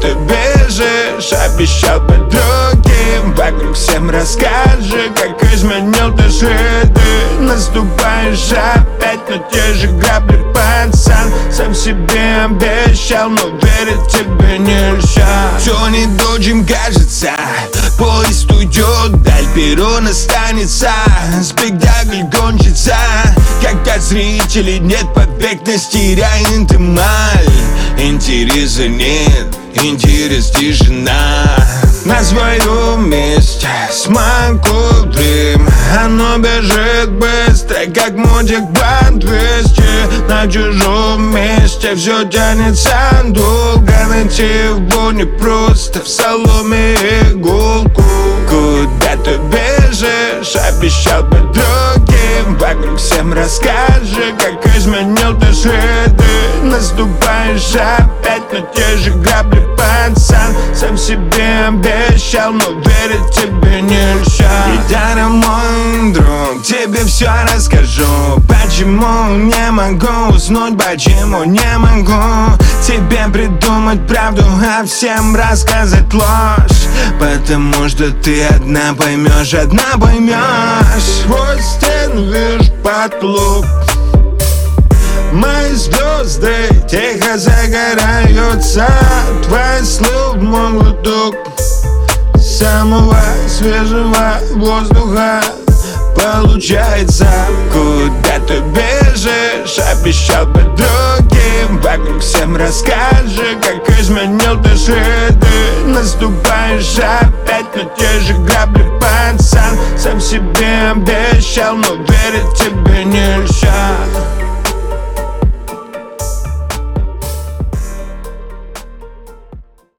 ты бежишь, обещал быть другим. Вокруг всем расскажи, как изменил ты следы. Наступаешь опять на те же грабли, пацан. Сам себе обещал, но верить тебе нельзя. Все не то, чем кажется. Поезд уйдет, даль перрон останется. Спектакль кончится. Когда зрителей нет, поверхность теряет эмаль. Интереса нет, интерес тишина. На своем месте смогу дым. Оно бежит быстро, как мотик по 200. На чужом месте все тянется долго. Найти его непросто, в соломе иголку. Куда ты бежишь, обещал быть другим. Вокруг всем расскажи, как изменил ты следы. Наступаешь опять на те же грабли, пацан. Сам себе обещал, но верить тебе нельзя. Гитара, мой друг, тебе все расскажу. Почему не могу уснуть, почему не могу тебе придумать правду, а всем рассказать ложь. Потому что ты одна поймешь, одна поймешь. Твой стен вижу потолок. Мои звезды тихо загораются. Твои слов мой глоток самого свежего воздуха получается. Куда ты бежишь, обещал быть другим. Вокруг всем расскажи, как изменил ты следы. Наступаешь опять на те же грабли, пацан. Сам себе обещал, но верить тебе нельзя.